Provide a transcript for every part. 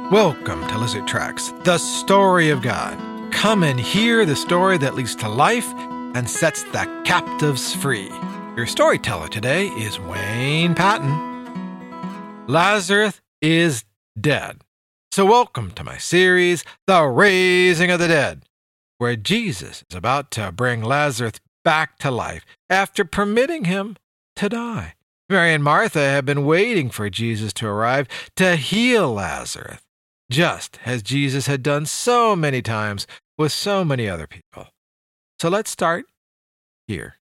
Welcome to Lizard Tracks, the story of God. Come and hear the story that leads to life and sets the captives free. Your storyteller today is Wayne Patton. Lazarus is dead. So welcome to my series, The Raising of the Dead, where Jesus is about to bring Lazarus back to life after permitting him to die. Mary and Martha have been waiting for Jesus to arrive to heal Lazarus, just as Jesus had done so many times with so many other people. So let's start here.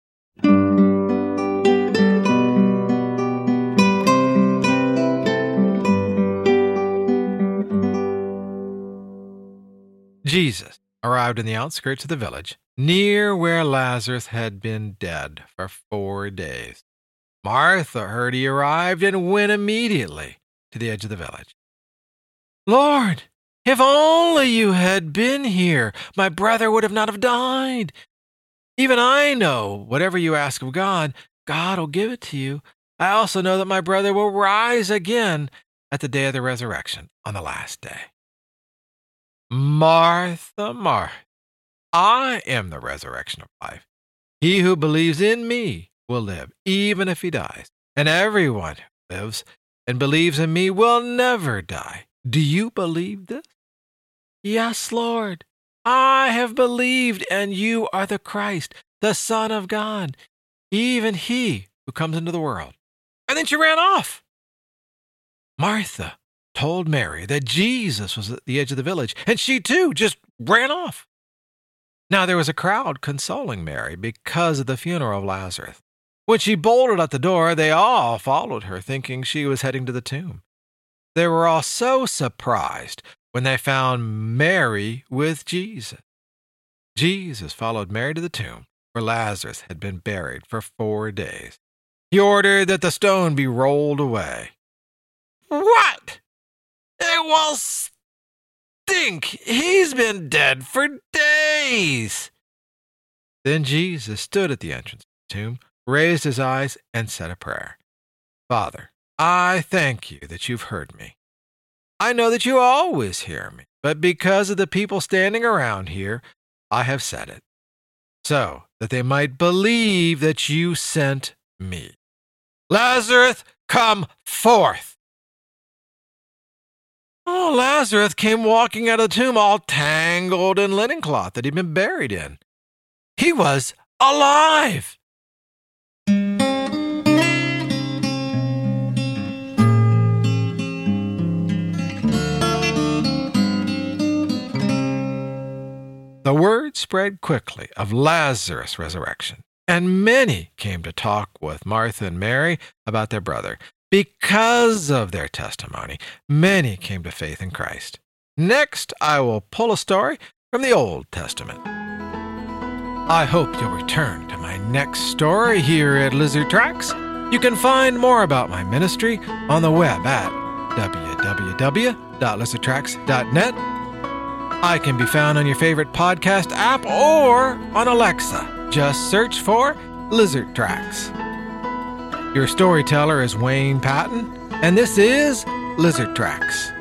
Jesus arrived in the outskirts of the village, near where Lazarus had been dead for 4 days. Martha heard he arrived and went immediately to the edge of the village. "Lord, if only you had been here, my brother would not have died. Even I know whatever you ask of God, God will give it to you. I also know that my brother will rise again at the day of the resurrection on the last day." Martha, Martha, I am the resurrection of life. He who believes in me will live, even if he dies. And everyone who lives and believes in me will never die. Do you believe this? "Yes, Lord, I have believed, and you are the Christ, the Son of God, even he who comes into the world." And then she ran off. Martha told Mary that Jesus was at the edge of the village, and she too just ran off. Now there was a crowd consoling Mary because of the funeral of Lazarus. When she bolted out the door, they all followed her, thinking she was heading to the tomb. They were all so surprised when they found Mary with Jesus. Jesus followed Mary to the tomb, where Lazarus had been buried for 4 days. He ordered that the stone be rolled away. "What? It will stink. He's been dead for days." Then Jesus stood at the entrance of the tomb, raised his eyes, and said a prayer. "Father, I thank you that you've heard me. I know that you always hear me, but because of the people standing around here, I have said it, so that they might believe that you sent me. Lazarus, come forth." Oh, Lazarus came walking out of the tomb all tangled in linen cloth that he'd been buried in. He was alive. The word spread quickly of Lazarus' resurrection, and many came to talk with Martha and Mary about their brother. Because of their testimony, many came to faith in Christ. Next, I will pull a story from the Old Testament. I hope you'll return to my next story here at Lizard Tracks. You can find more about my ministry on the web at www.lizardtracks.net. I can be found on your favorite podcast app or on Alexa. Just search for Lizard Tracks. Your storyteller is Wayne Patton, and this is Lizard Tracks.